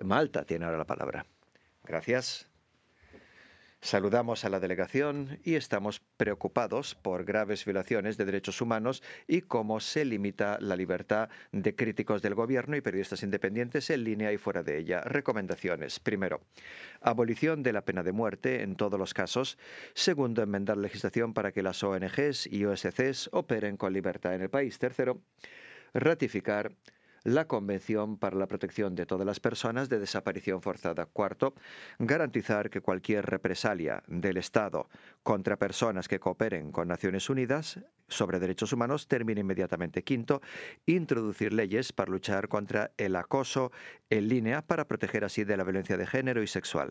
Malta tiene ahora la palabra. Gracias. Saludamos a la delegación y estamos preocupados por graves violaciones de derechos humanos y cómo se limita la libertad de críticos del gobierno y periodistas independientes en línea y fuera de ella. Recomendaciones. Primero, abolición de la pena de muerte en todos los casos. Segundo, enmendar la legislación para que las ONGs y OSCs operen con libertad en el país. Tercero, ratificar la Convención para la Protección de todas las Personas de Desaparición Forzada. Cuarto, garantizar que cualquier represalia del Estado contra personas que cooperen con Naciones Unidas sobre derechos humanos termine inmediatamente. Quinto, introducir leyes para luchar contra el acoso en línea para proteger así de la violencia de género y sexual.